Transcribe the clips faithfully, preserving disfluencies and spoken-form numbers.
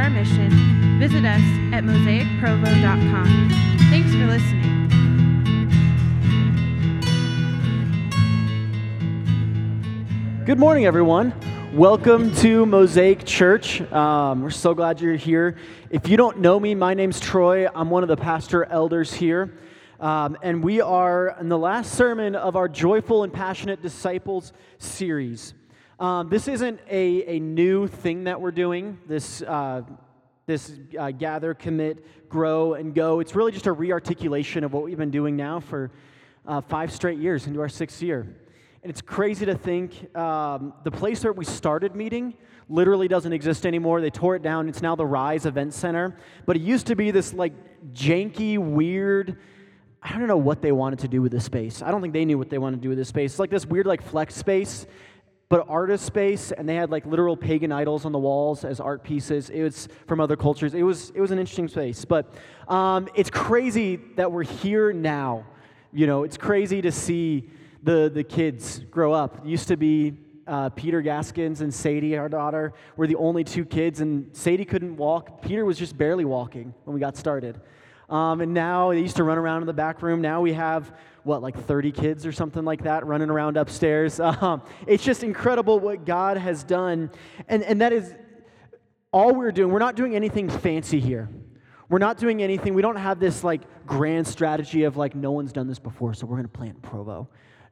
our mission, visit us at mosaic provo dot com. Thanks for listening. Good morning, everyone. Welcome to Mosaic Church. Um, we're so glad you're here. If you don't know me, my name's Troy. I'm one of the pastor elders here. Um, and we are in the last sermon of our Joyful and Passionate Disciples series. Um, this isn't a, a new thing that we're doing, this, uh, this uh, gather, commit, grow, and go. It's really just a re-articulation of what we've been doing now for uh, five straight years into our sixth year. And it's crazy to think um, the place where we started meeting literally doesn't exist anymore. They tore it down. It's now the Rise Event Center. But it used to be this like janky, weird, I don't know what they wanted to do with this space. I don't think they knew what they wanted to do with this space. It's like this weird like flex space, but artist space, and they had like literal pagan idols on the walls as art pieces. It was from other cultures. It was it was an interesting space. But um, it's crazy that we're here now. You know, it's crazy to see the the kids grow up. It used to be uh, Peter Gaskins and Sadie, our daughter, were the only two kids, and Sadie couldn't walk. Peter was just barely walking when we got started. Um, and now they used to run around in the back room. Now we have, what, like thirty kids or something like that running around upstairs. Um, it's just incredible what God has done. And, and that is all we're doing. We're not doing anything fancy here. We're not doing anything. We don't have this like grand strategy of like no one's done this before, so we're going to plant Provo.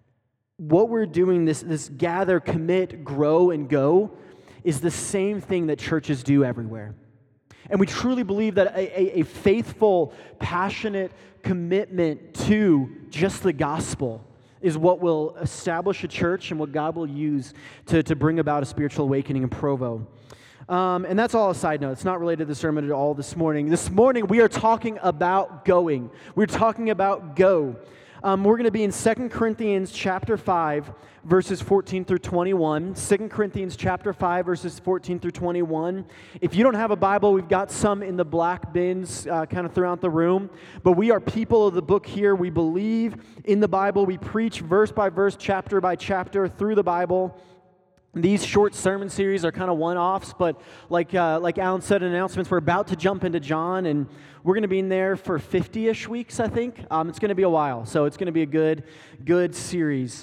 What we're doing, this, this gather, commit, grow, and go, is the same thing that churches do everywhere. And we truly believe that a, a, a faithful, passionate commitment to just the gospel is what will establish a church and what God will use to, to bring about a spiritual awakening in Provo. Um, and that's all a side note. It's not related to the sermon at all this morning. This morning, we are talking about going. We're talking about go. Um, we're going to be in Second Corinthians chapter five, verses fourteen through twenty-one. Second Corinthians chapter five, verses fourteen through twenty-one. If you don't have a Bible, we've got some in the black bins uh, kind of throughout the room. But we are people of the book here. We believe in the Bible. We preach verse by verse, chapter by chapter through the Bible. These short sermon series are kind of one-offs, but like uh, like Alan said in announcements, we're about to jump into John, and we're going to be in there for fifty-ish weeks, I think. Um, it's going to be a while, so it's going to be a good, good series.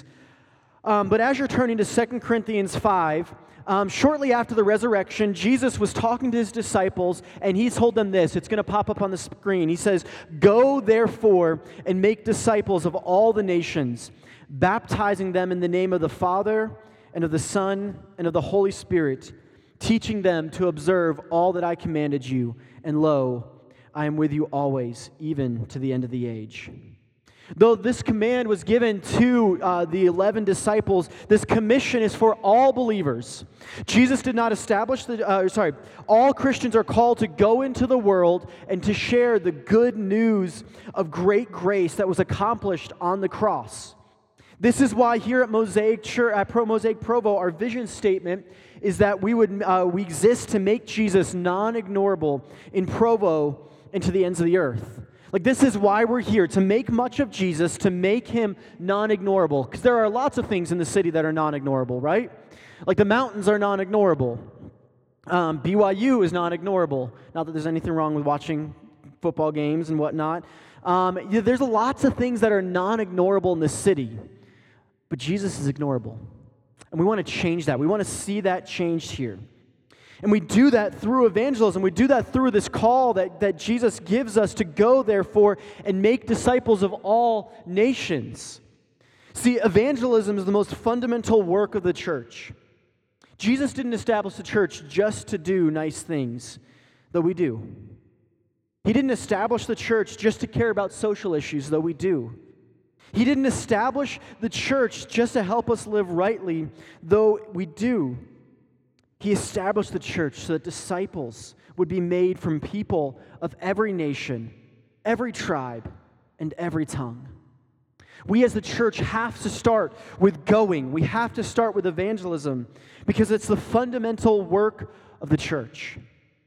Um, but as you're turning to Second Corinthians five, um, shortly after the resurrection, Jesus was talking to his disciples, and he told them this. It's going to pop up on the screen. He says, "Go, therefore, and make disciples of all the nations, baptizing them in the name of the Father, and of the Son, and of the Holy Spirit, teaching them to observe all that I commanded you. And lo, I am with you always, even to the end of the age." Though this command was given to uh, the eleven disciples, this commission is for all believers. Jesus did not establish the, uh, sorry, all Christians are called to go into the world and to share the good news of great grace that was accomplished on the cross. This is why here at Mosaic Church, at Pro Mosaic Provo, our vision statement is that we would uh, we exist to make Jesus non-ignorable in Provo and to the ends of the earth. Like, this is why we're here, to make much of Jesus, to make him non-ignorable. Because there are lots of things in the city that are non-ignorable, right? Like the mountains are non-ignorable. Um, B Y U is non-ignorable. Not that there's anything wrong with watching football games and whatnot. Um, yeah, there's lots of things that are non-ignorable in the city. But Jesus is ignorable. And we want to change that. We want to see that changed here. And we do that through evangelism. We do that through this call that, that Jesus gives us to go, therefore, and make disciples of all nations. See, evangelism is the most fundamental work of the church. Jesus didn't establish the church just to do nice things, though we do. He didn't establish the church just to care about social issues, though we do. He didn't establish the church just to help us live rightly, though we do. He established the church so that disciples would be made from people of every nation, every tribe, and every tongue. We as the church have to start with going. We have to start with evangelism because it's the fundamental work of the church.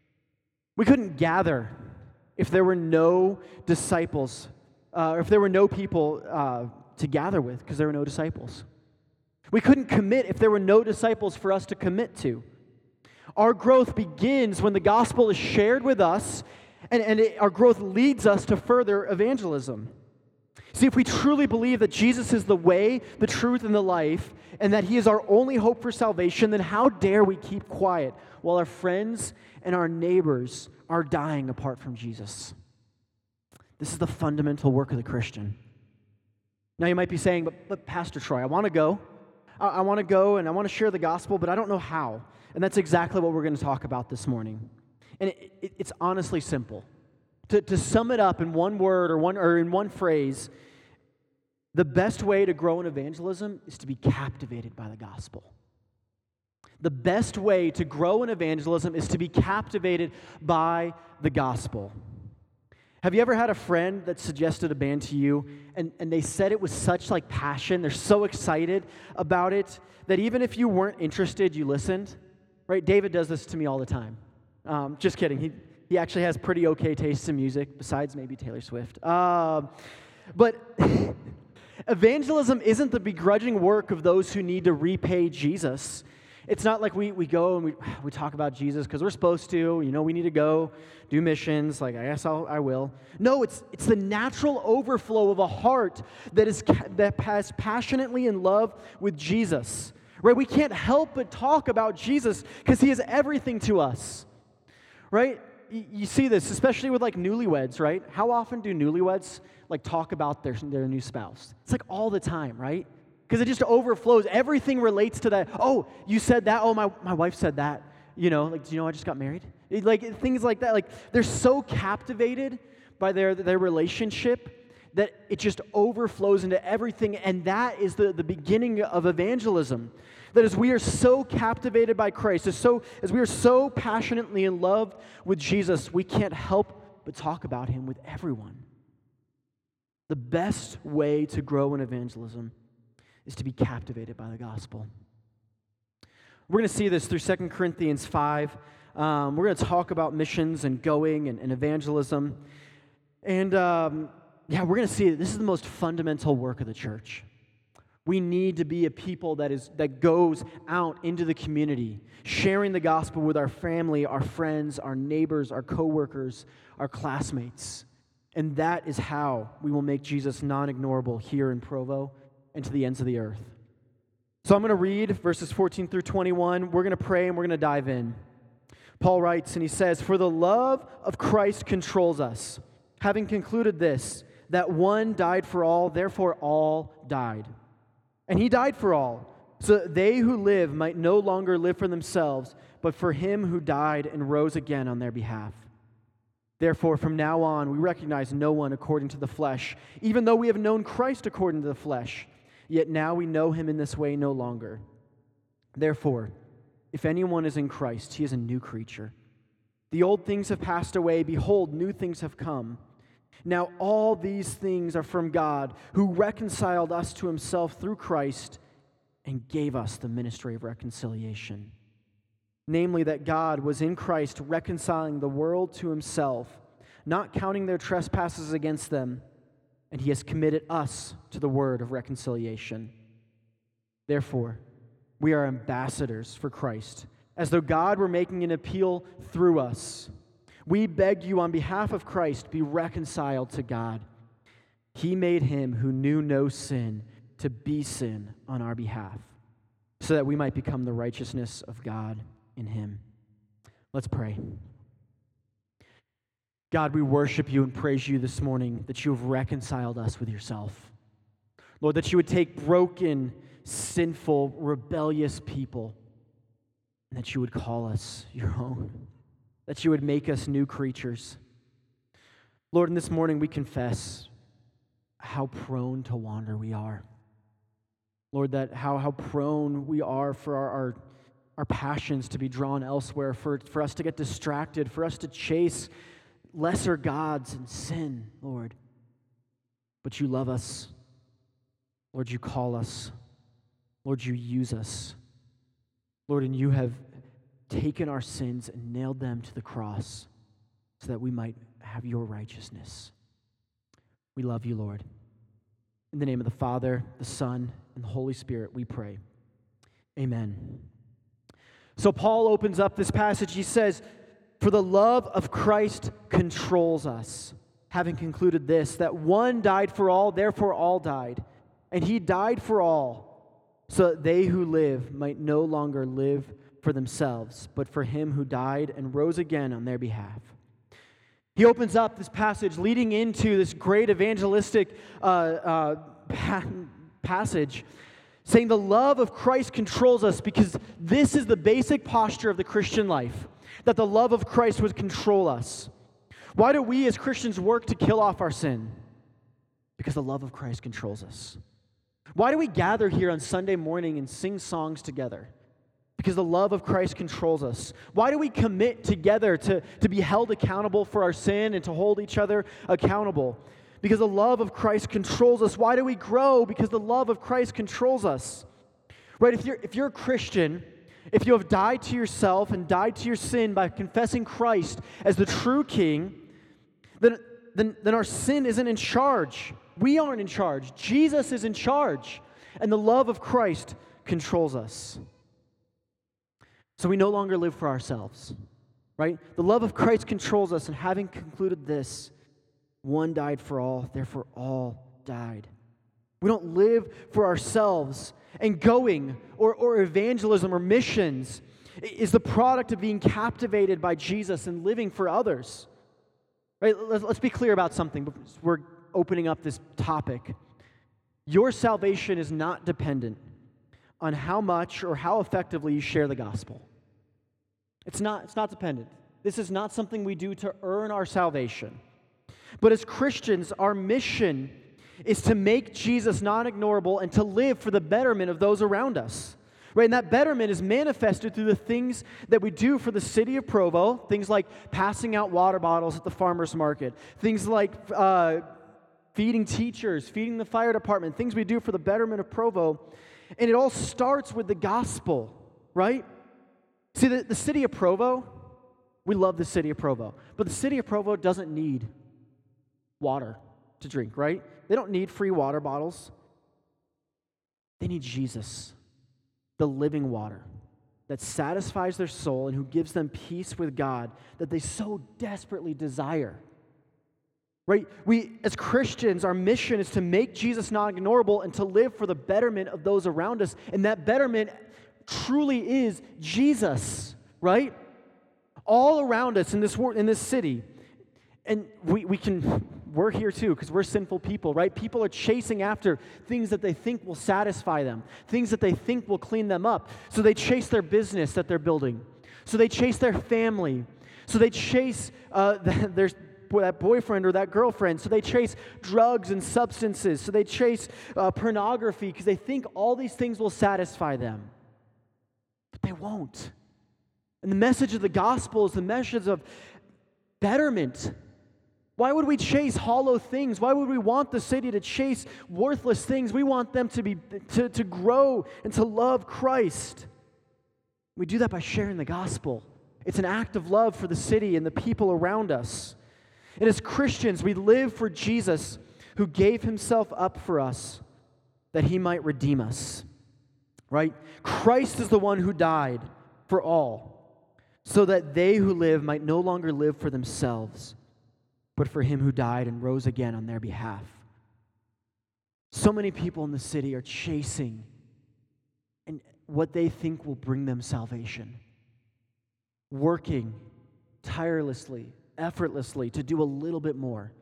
We couldn't gather if there were no disciples, uh, if there were no people uh, to gather with because there were no disciples. We couldn't commit if there were no disciples for us to commit to. Our growth begins when the gospel is shared with us, and, and it, our growth leads us to further evangelism. See, if we truly believe that Jesus is the way, the truth, and the life, and that he is our only hope for salvation, then how dare we keep quiet while our friends and our neighbors are dying apart from Jesus? This is the fundamental work of the Christian. Now you might be saying, but, but Pastor Troy, I want to go. I, I want to go and I want to share the gospel, but I don't know how. And that's exactly what we're going to talk about this morning. And it, it, it's honestly simple. To, to sum it up in one word or one or in one phrase, the best way to grow in evangelism is to be captivated by the gospel. The best way to grow in evangelism is to be captivated by the gospel. Have you ever had a friend that suggested a band to you, and, and they said it with such like passion, they're so excited about it, that even if you weren't interested, you listened? Right? David does this to me all the time. Um, just kidding. He he actually has pretty okay taste in music, besides maybe Taylor Swift. Uh, but evangelism isn't the begrudging work of those who need to repay Jesus. It's not like we, we go and we we talk about Jesus because we're supposed to. You know, we need to go do missions. Like, I guess I'll, I will. No, it's it's the natural overflow of a heart that is that is passionately in love with Jesus. Right? We can't help but talk about Jesus because he is everything to us. Right? You, you see this, especially with like newlyweds, right? How often do newlyweds like talk about their their new spouse? It's like all the time, right? Because it just overflows. Everything relates to that. Oh, you said that. Oh, my, my wife said that. You know, like, do you know I just got married? It, like, things like that. Like, they're so captivated by their, their relationship that it just overflows into everything. And that is the, the beginning of evangelism. That as we are so captivated by Christ, as, so, as we are so passionately in love with Jesus, we can't help but talk about him with everyone. The best way to grow in evangelism is to be captivated by the gospel. We're going to see this through Second Corinthians five. Um, we're going to talk about missions and going and, and evangelism. And um, yeah, we're going to see that this is the most fundamental work of the church. We need to be a people that is that goes out into the community, sharing the gospel with our family, our friends, our neighbors, our coworkers, our classmates. And that is how we will make Jesus non-ignorable here in Provo and to the ends of the earth. So I'm going to read verses fourteen through twenty-one. We're going to pray and we're going to dive in. Paul writes and he says, "For the love of Christ controls us, having concluded this, that one died for all, therefore all died. And he died for all, so that they who live might no longer live for themselves, but for him who died and rose again on their behalf. Therefore, from now on, we recognize no one according to the flesh, even though we have known Christ according to the flesh. Yet now we know him in this way no longer. Therefore, if anyone is in Christ, he is a new creature. The old things have passed away. Behold, new things have come. Now all these things are from God, who reconciled us to himself through Christ and gave us the ministry of reconciliation. Namely, that God was in Christ reconciling the world to himself, not counting their trespasses against them, and he has committed us to the word of reconciliation. Therefore, we are ambassadors for Christ, as though God were making an appeal through us. We beg you on behalf of Christ, be reconciled to God. He made him who knew no sin to be sin on our behalf, so that we might become the righteousness of God in him." Let's pray. God, we worship you and praise you this morning that you have reconciled us with yourself. Lord, that you would take broken, sinful, rebellious people and that you would call us your own, that you would make us new creatures. Lord, in this morning we confess how prone to wander we are. Lord, that how, how prone we are for our, our, our passions to be drawn elsewhere, for, for us to get distracted, for us to chase lesser gods and sin, Lord. But you love us. Lord, you call us. Lord, you use us. Lord, and you have taken our sins and nailed them to the cross so that we might have your righteousness. We love you, Lord. In the name of the Father, the Son, and the Holy Spirit, we pray. Amen. So Paul opens up this passage. He says, "For the love of Christ controls us, having concluded this, that one died for all, therefore all died. And he died for all, so that they who live might no longer live for themselves, but for him who died and rose again on their behalf." He opens up this passage leading into this great evangelistic uh, uh, pa- passage, saying the love of Christ controls us, because this is the basic posture of the Christian life, that the love of Christ would control us. Why do we as Christians work to kill off our sin? Because the love of Christ controls us. Why do we gather here on Sunday morning and sing songs together? Because the love of Christ controls us. Why do we commit together to, to be held accountable for our sin and to hold each other accountable? Because the love of Christ controls us. Why do we grow? Because the love of Christ controls us. Right? If you're, if you're a Christian, if you have died to yourself and died to your sin by confessing Christ as the true King, then, then, then our sin isn't in charge. We aren't in charge. Jesus is in charge. And the love of Christ controls us. So we no longer live for ourselves, right? The love of Christ controls us, and having concluded this, one died for all, therefore all died. We don't live for ourselves, and going or, or evangelism or missions is the product of being captivated by Jesus and living for others. Right? Let's, let's be clear about something. We're opening up this topic. Your salvation is not dependent on how much or how effectively you share the gospel. It's not, it's not dependent. This is not something we do to earn our salvation. But as Christians, our mission is to make Jesus non-ignorable and to live for the betterment of those around us. Right? And that betterment is manifested through the things that we do for the city of Provo, things like passing out water bottles at the farmer's market, things like uh, feeding teachers, feeding the fire department, things we do for the betterment of Provo. And it all starts with the gospel, right? See, the, the city of Provo, we love the city of Provo, but the city of Provo doesn't need water to drink, right? They don't need free water bottles. They need Jesus, the living water that satisfies their soul and who gives them peace with God that they so desperately desire. Right? We, as Christians, our mission is to make Jesus non-ignorable and to live for the betterment of those around us. And that betterment truly is Jesus, right? All around us in this wor- in this city. And we, we can, we're here too because we're sinful people, right? People are chasing after things that they think will satisfy them, things that they think will clean them up. So they chase their business that they're building. So they chase their family. So they chase uh, their that boyfriend or that girlfriend. So they chase drugs and substances. So they chase uh, pornography because they think all these things will satisfy them. But they won't. And the message of the gospel is the message of betterment. Why would we chase hollow things? Why would we want the city to chase worthless things? We want them to be to, to grow and to love Christ. We do that by sharing the gospel. It's an act of love for the city and the people around us. And as Christians, we live for Jesus who gave himself up for us that he might redeem us. Right? Christ is the one who died for all, so that they who live might no longer live for themselves, but for him who died and rose again on their behalf. So many people in the city are chasing and what they think will bring them salvation, working tirelessly, effortlessly to do a little bit more,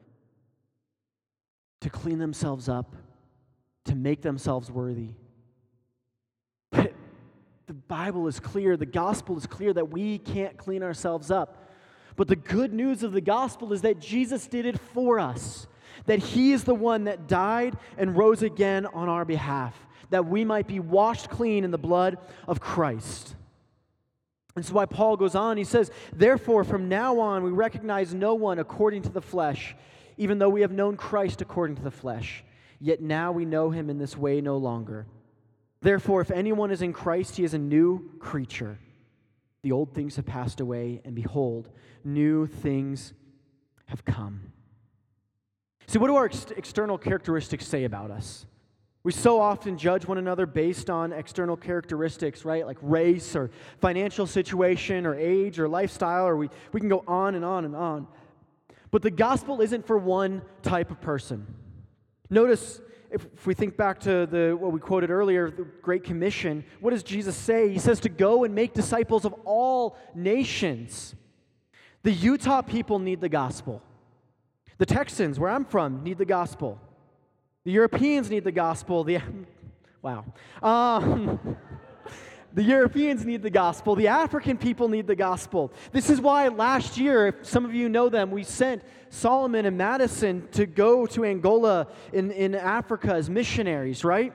to clean themselves up, to make themselves worthy. But the Bible is clear, the gospel is clear that we can't clean ourselves up. But the good news of the gospel is that Jesus did it for us, that he is the one that died and rose again on our behalf, that we might be washed clean in the blood of Christ. And so why Paul goes on, he says, therefore, from now on, we recognize no one according to the flesh, even though we have known Christ according to the flesh. Yet now we know him in this way no longer. Therefore, if anyone is in Christ, he is a new creature. The old things have passed away, and behold, new things have come. See, what do our ex- external characteristics say about us? We so often judge one another based on external characteristics, right? Like race or financial situation or age or lifestyle, or we, we can go on and on and on. But the gospel isn't for one type of person. Notice, if, if we think back to the what we quoted earlier, the Great Commission, what does Jesus say? He says to go and make disciples of all nations. The Utah people need the gospel. The Texans, where I'm from, need the gospel. The Europeans need the gospel. The wow. Um, the Europeans need the gospel. The African people need the gospel. This is why last year, if some of you know them, we sent Solomon and Madison to go to Angola in, in Africa as missionaries, right?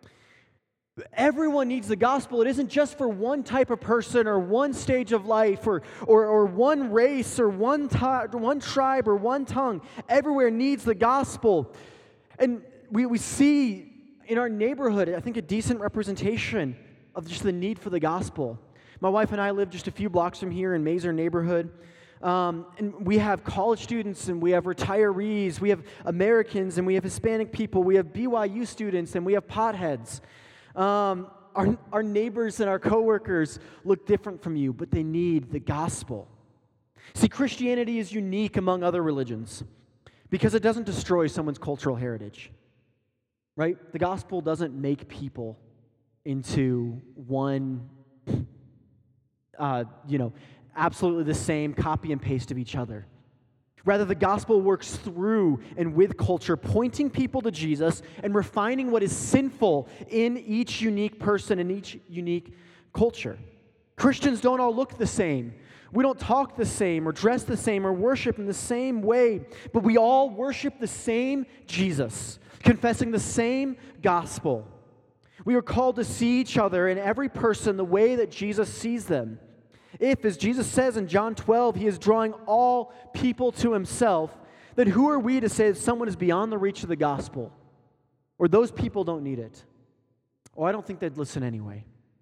Everyone needs the gospel. It isn't just for one type of person or one stage of life or or, or one race or one, t- one tribe or one tongue. Everywhere needs the gospel. And we, we see in our neighborhood, I think, a decent representation of just the need for the gospel. My wife and I live just a few blocks from here in Mazer neighborhood. Um, and we have college students, and we have retirees, we have Americans, and we have Hispanic people, we have B Y U students, and we have potheads. Um, our, our neighbors and our coworkers look different from you, but they need the gospel. See, Christianity is unique among other religions because it doesn't destroy someone's cultural heritage, right? The gospel doesn't make people into one, uh, you know, absolutely the same copy and paste of each other. Rather, the gospel works through and with culture, pointing people to Jesus and refining what is sinful in each unique person and each unique culture. Christians don't all look the same. We don't talk the same or dress the same or worship in the same way, but we all worship the same Jesus, confessing the same gospel. We are called to see each other and every person the way that Jesus sees them. If, as Jesus says in John twelve, he is drawing all people to himself, then who are we to say that someone is beyond the reach of the gospel? Or those people don't need it? Oh, I don't think they'd listen anyway.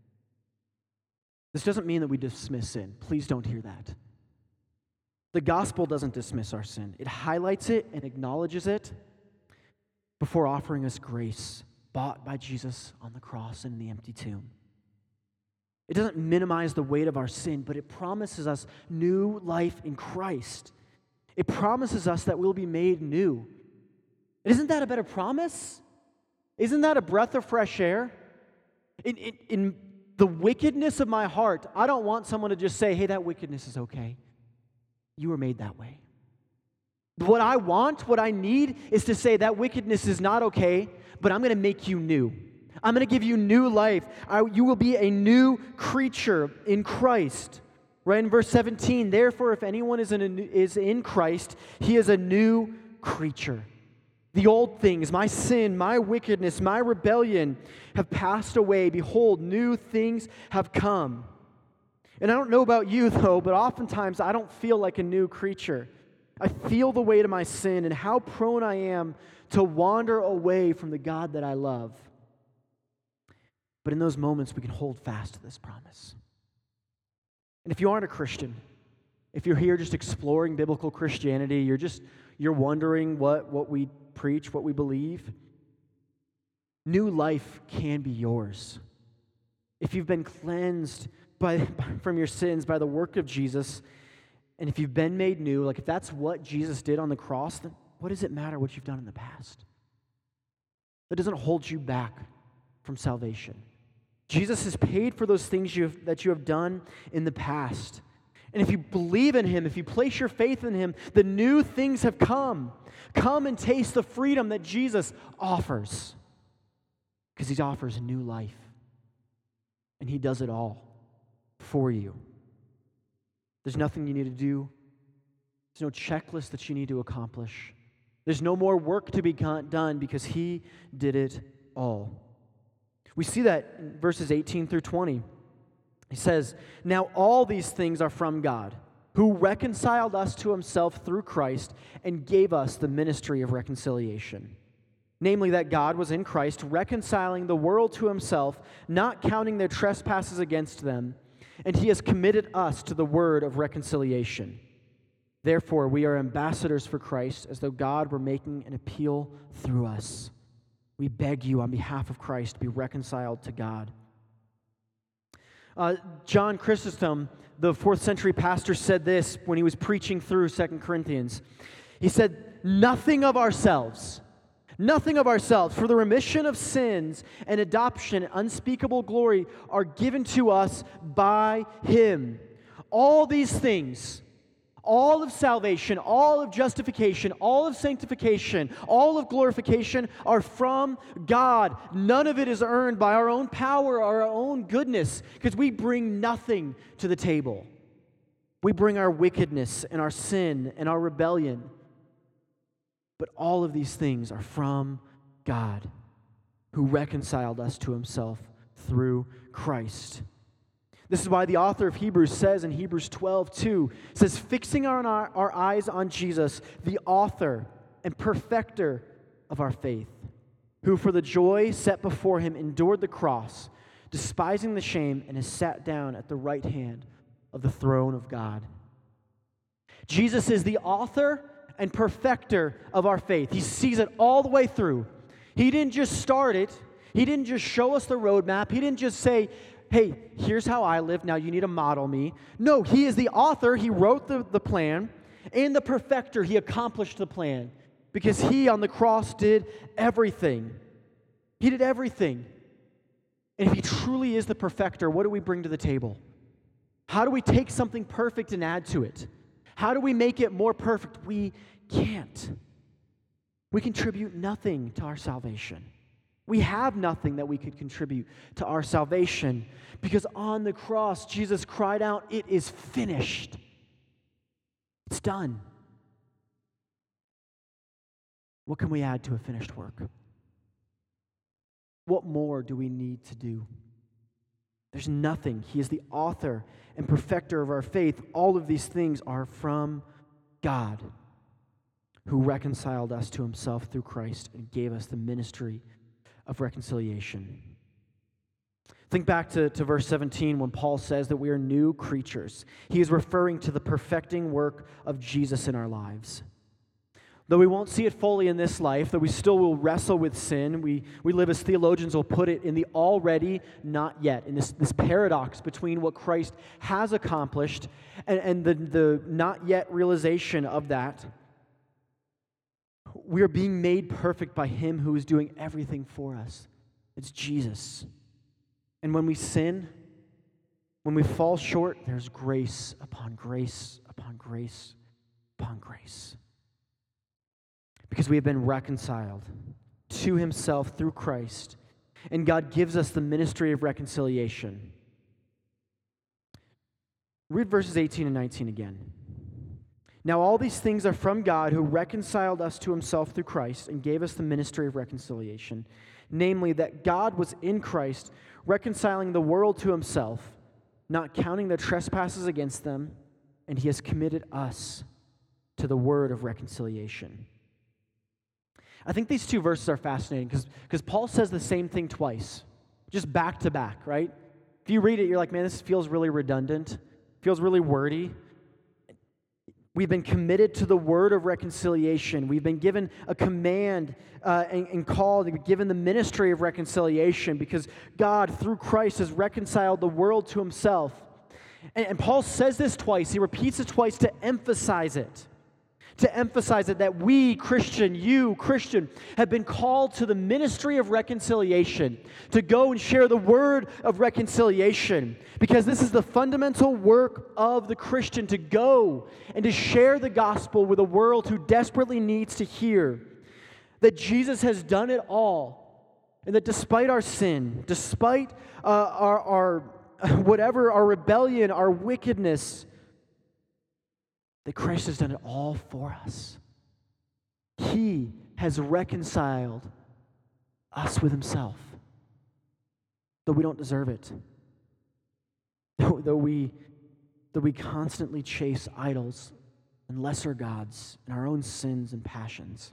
This doesn't mean that we dismiss sin. Please don't hear that. The gospel doesn't dismiss our sin. It highlights it and acknowledges it before offering us grace, bought by Jesus on the cross and in the empty tomb. It doesn't minimize the weight of our sin, but it promises us new life in Christ. It promises us that we'll be made new. And isn't that a better promise? Isn't that a breath of fresh air? In, in, in the wickedness of my heart, I don't want someone to just say, hey, that wickedness is okay. You were made that way. What I want, what I need, is to say that wickedness is not okay, but I'm going to make you new. I'm going to give you new life. I, you will be a new creature in Christ. Right in verse seventeen, therefore, if anyone is in, a, is in Christ, he is a new creature. The old things, my sin, my wickedness, my rebellion have passed away. Behold, new things have come. And I don't know about you, though, but oftentimes I don't feel like a new creature. I feel the weight of my sin and how prone I am to wander away from the God that I love. But in those moments, we can hold fast to this promise. And if you aren't a Christian, if you're here just exploring biblical Christianity, you're just, you're wondering what, what we preach, what we believe, new life can be yours. If you've been cleansed by, from your sins by the work of Jesus, and if you've been made new, like if that's what Jesus did on the cross, then what does it matter what you've done in the past? That doesn't hold you back from salvation. Jesus has paid for those things you have, that you have done in the past. And if you believe in him, if you place your faith in him, the new things have come. Come and taste the freedom that Jesus offers. Because he offers a new life. And he does it all for you. There's nothing you need to do. There's no checklist that you need to accomplish. There's no more work to be done because he did it all. We see that in verses eighteen through twenty. He says, now all these things are from God, who reconciled us to himself through Christ and gave us the ministry of reconciliation. Namely, that God was in Christ reconciling the world to himself, not counting their trespasses against them, and he has committed us to the word of reconciliation. Therefore, we are ambassadors for Christ, as though God were making an appeal through us. We beg you on behalf of Christ to be reconciled to God. Uh, John Chrysostom, the fourth century pastor, said this when he was preaching through Second Corinthians. He said, nothing of ourselves, nothing of ourselves, for the remission of sins and adoption and unspeakable glory are given to us by Him. All these things, all of salvation, all of justification, all of sanctification, all of glorification are from God. None of it is earned by our own power or our own goodness, because we bring nothing to the table. We bring our wickedness and our sin and our rebellion. But all of these things are from God, who reconciled us to Himself through Christ. This is why the author of Hebrews says in Hebrews twelve two, says, fixing our, our eyes on Jesus, the author and perfecter of our faith, who for the joy set before Him endured the cross, despising the shame, and has sat down at the right hand of the throne of God. Jesus is the author and perfecter of our faith. He sees it all the way through. He didn't just start it. He didn't just show us the roadmap. He didn't just say, hey, here's how I live, now you need to model me. No, He is the author, He wrote the, the plan, and the perfecter, He accomplished the plan. Because He on the cross did everything. He did everything. And if He truly is the perfecter, what do we bring to the table? How do we take something perfect and add to it? How do we make it more perfect? We can't. We contribute nothing to our salvation. We have nothing that we could contribute to our salvation, because on the cross, Jesus cried out, it is finished. It's done. What can we add to a finished work? What more do we need to do? There's nothing. He is the author and perfecter of our faith. All of these things are from God, who reconciled us to Himself through Christ and gave us the ministry of reconciliation. Think back to, to verse seventeen when Paul says that we are new creatures. He is referring to the perfecting work of Jesus in our lives. Though we won't see it fully in this life, though we still will wrestle with sin, we, we live, as theologians will put it, in the already, not yet, in this, this paradox between what Christ has accomplished and, and the, the not yet realization of that. We are being made perfect by Him who is doing everything for us. It's Jesus. And when we sin, when we fall short, there's grace upon grace upon grace upon grace. Because we have been reconciled to Himself through Christ, and God gives us the ministry of reconciliation. Read verses eighteen and nineteen again. Now all these things are from God, who reconciled us to Himself through Christ and gave us the ministry of reconciliation. Namely, that God was in Christ, reconciling the world to Himself, not counting their trespasses against them, and He has committed us to the word of reconciliation. I think these two verses are fascinating because because Paul says the same thing twice, just back to back, right? If you read it, you're like, man, this feels really redundant, feels really wordy. We've been committed to the word of reconciliation. We've been given a command uh, and, and called, and given the ministry of reconciliation because God, through Christ, has reconciled the world to Himself. And, and Paul says this twice. He repeats it twice to emphasize it. To emphasize it that we, Christian, you, Christian, have been called to the ministry of reconciliation, to go and share the word of reconciliation, because this is the fundamental work of the Christian, to go and to share the gospel with a world who desperately needs to hear that Jesus has done it all, and that despite our sin, despite uh, our, our whatever, our rebellion, our wickedness, that Christ has done it all for us. He has reconciled us with Himself, though we don't deserve it. Though, though, we, though we constantly chase idols and lesser gods and our own sins and passions.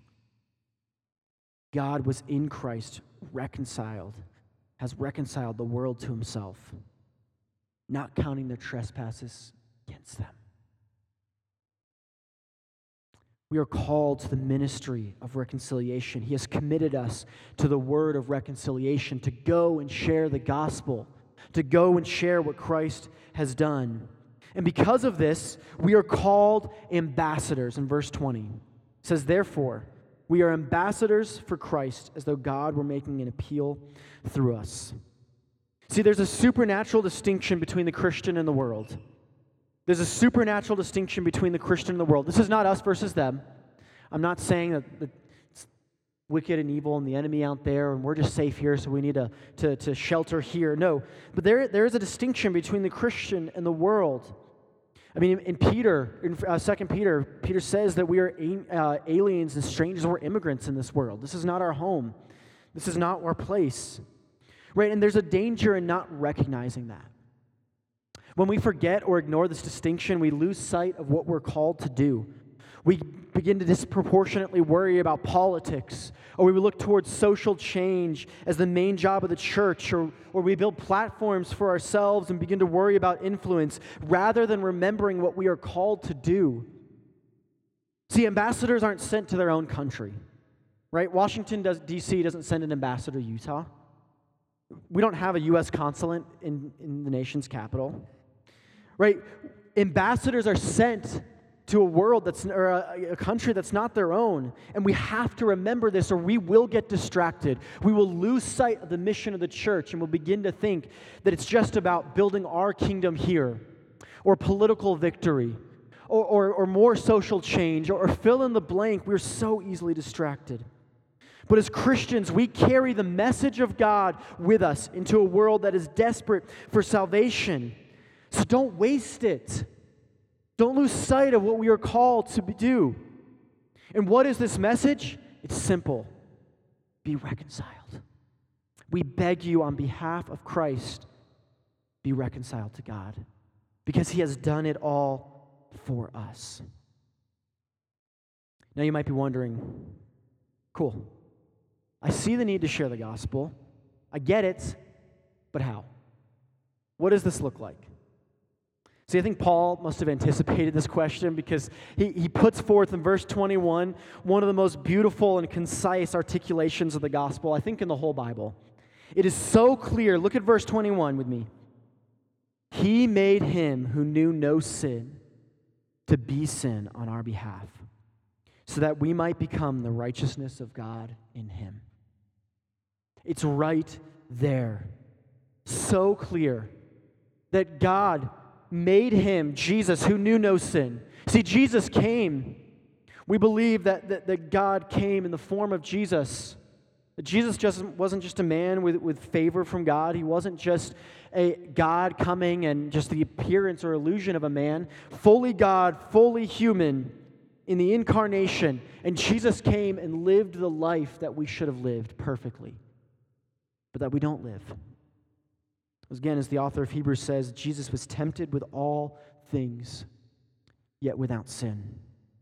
God was in Christ reconciled, has reconciled the world to Himself, not counting their trespasses against them. We are called to the ministry of reconciliation. He has committed us to the word of reconciliation, to go and share the gospel, to go and share what Christ has done. And because of this, we are called ambassadors in verse twenty. It says, therefore, we are ambassadors for Christ, as though God were making an appeal through us. See, there's a supernatural distinction between the Christian and the world. There's a supernatural distinction between the Christian and the world. This is not us versus them. I'm not saying that the it's wicked and evil and the enemy out there and we're just safe here, so we need to, to, to shelter here. No, but there, there is a distinction between the Christian and the world. I mean, in, in Peter, in uh, Second Peter, Peter says that we are a, uh, aliens and strangers. We're immigrants in this world. This is not our home. This is not our place. Right? And there's a danger in not recognizing that. When we forget or ignore this distinction, we lose sight of what we're called to do. We begin to disproportionately worry about politics, or we look towards social change as the main job of the church, or, or we build platforms for ourselves and begin to worry about influence rather than remembering what we are called to do. See, ambassadors aren't sent to their own country, right? Washington, does, D C doesn't send an ambassador to Utah. We don't have a U S consulate in, in the nation's capital. Right? Ambassadors are sent to a world that's, or a, a country that's not their own. And we have to remember this or we will get distracted. We will lose sight of the mission of the church and we'll begin to think that it's just about building our kingdom here, or political victory, or, or, or more social change, or, or fill in the blank. We're so easily distracted. But as Christians, we carry the message of God with us into a world that is desperate for salvation. So don't waste it. Don't lose sight of what we are called to do. And what is this message? It's simple. Be reconciled. We beg you on behalf of Christ, be reconciled to God, because He has done it all for us. Now you might be wondering, cool. I see the need to share the gospel. I get it, but how? What does this look like? See, I think Paul must have anticipated this question because he, he puts forth in verse twenty-one one of the most beautiful and concise articulations of the gospel, I think, in the whole Bible. It is so clear. Look at verse twenty-one with me. He made Him who knew no sin to be sin on our behalf, so that we might become the righteousness of God in Him. It's right there. So clear that God made Him, Jesus, who knew no sin. See, Jesus came. We believe that, that, that God came in the form of Jesus. That Jesus just wasn't just a man with, with favor from God. He wasn't just a God coming and just the appearance or illusion of a man. Fully God, fully human in the incarnation. And Jesus came and lived the life that we should have lived perfectly, but that we don't live. Again, as the author of Hebrews says, Jesus was tempted with all things, yet without sin.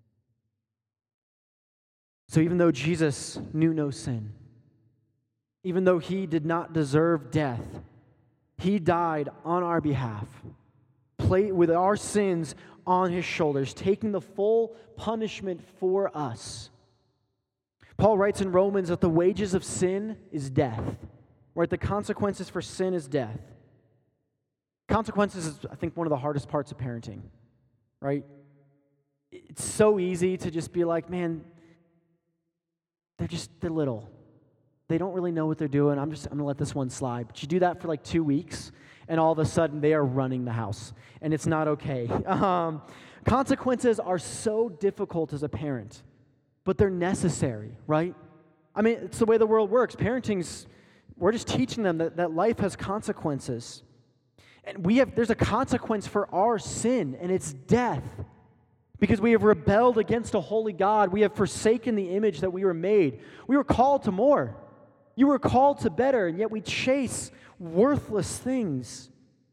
So even though Jesus knew no sin, even though He did not deserve death, He died on our behalf, played with our sins on His shoulders, taking the full punishment for us. Paul writes in Romans that the wages of sin is death. Right? The consequences for sin is death. Consequences is, I think, one of the hardest parts of parenting, right? It's so easy to just be like, man, they're just, they're little. They don't really know what they're doing. I'm just, I'm going to let this one slide. But you do that for like two weeks, and all of a sudden they are running the house, and it's not okay. Um, consequences are so difficult as a parent, but they're necessary, right? I mean, it's the way the world works. Parenting's, we're just teaching them that, that life has consequences. And we have, there's a consequence for our sin, and it's death. Because we have rebelled against a holy God. We have forsaken the image that we were made. We were called to more. You were called to better, and yet we chase worthless things.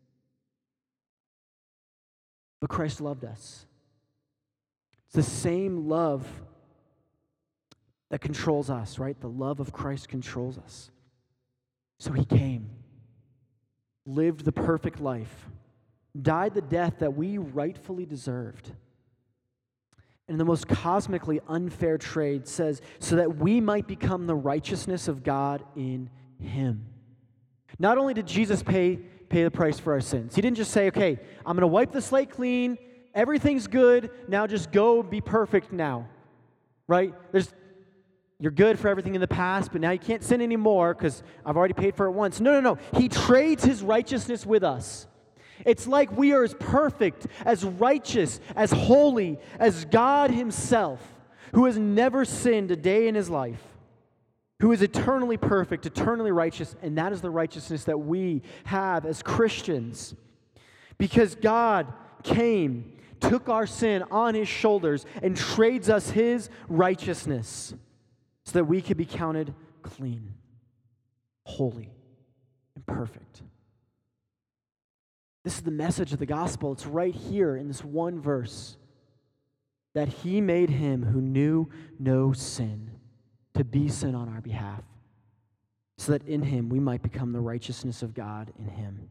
But Christ loved us. It's the same love that controls us, right? The love of Christ controls us. So He came, lived the perfect life, died the death that we rightfully deserved, in the most cosmically unfair trade says, so that we might become the righteousness of God in him. Not only did Jesus pay, pay the price for our sins, he didn't just say, okay, I'm going to wipe the slate clean, everything's good, now just go be perfect now, right? There's, you're good for everything in the past, but now you can't sin anymore because I've already paid for it once. No, no, no. He trades his righteousness with us. It's like we are as perfect, as righteous, as holy as God himself, who has never sinned a day in his life, who is eternally perfect, eternally righteous, and that is the righteousness that we have as Christians. Because God came, took our sin on his shoulders, and trades us his righteousness so that we could be counted clean, holy, and perfect. This is the message of the gospel. It's right here in this one verse. That he made him who knew no sin to be sin on our behalf, so that in him we might become the righteousness of God in him.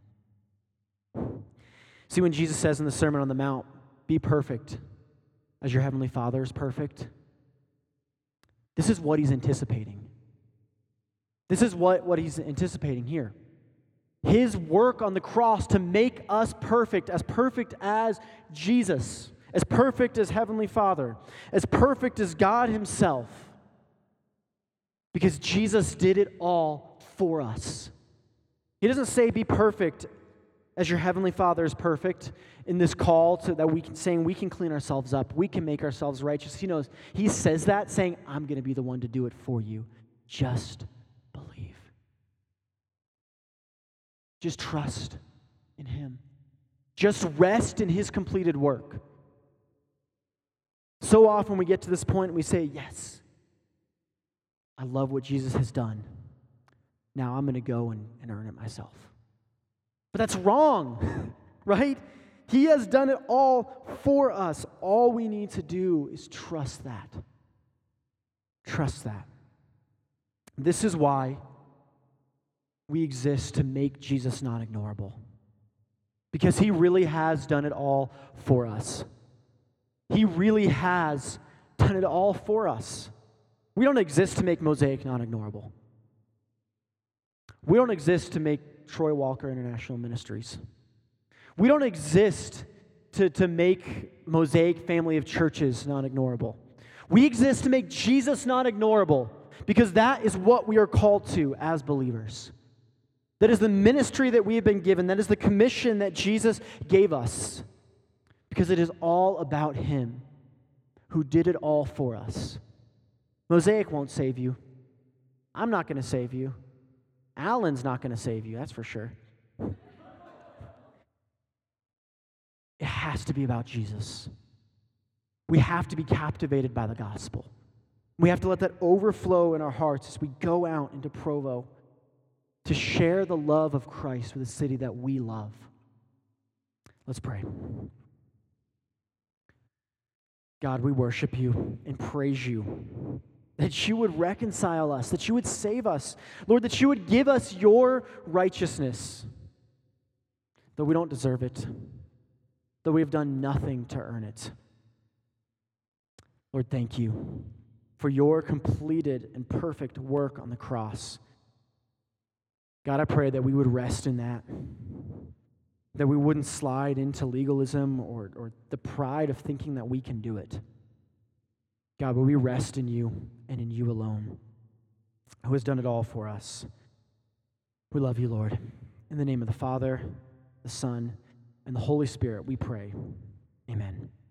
See, when Jesus says in the Sermon on the Mount, be perfect as your heavenly Father is perfect, this is what he's anticipating. This is what, what he's anticipating here. His work on the cross to make us perfect, as perfect as Jesus, as perfect as Heavenly Father, as perfect as God himself, because Jesus did it all for us. He doesn't say be perfect as your Heavenly Father is perfect in this call to that we can saying we can clean ourselves up, we can make ourselves righteous. He knows, he says that saying, I'm going to be the one to do it for you. Just believe. Just trust in him. Just rest in his completed work. So often we get to this point and we say, yes, I love what Jesus has done. Now I'm going to go and, and earn it myself. But that's wrong, right? He has done it all for us. All we need to do is trust that. Trust that. This is why we exist, to make Jesus not ignorable. Because he really has done it all for us. He really has done it all for us. We don't exist to make Mosaic not ignorable. We don't exist to make Troy Walker International Ministries. We don't exist to, to make Mosaic Family of Churches not ignorable. We exist to make Jesus not ignorable, because that is what we are called to as believers. That is the ministry that we have been given. That is the commission that Jesus gave us. Because it is all about him who did it all for us. Mosaic won't save you. I'm not going to save you. Alan's not going to save you, that's for sure. It has to be about Jesus. We have to be captivated by the gospel. We have to let that overflow in our hearts as we go out into Provo to share the love of Christ with a city that we love. Let's pray. God, we worship you and praise you, that you would reconcile us, that you would save us. Lord, that you would give us your righteousness, though we don't deserve it, though we have done nothing to earn it. Lord, thank you for your completed and perfect work on the cross. God, I pray that we would rest in that, that we wouldn't slide into legalism or, or the pride of thinking that we can do it. God, but we rest in you and in you alone, who has done it all for us. We love you, Lord. In the name of the Father, the Son, and the Holy Spirit, we pray. Amen.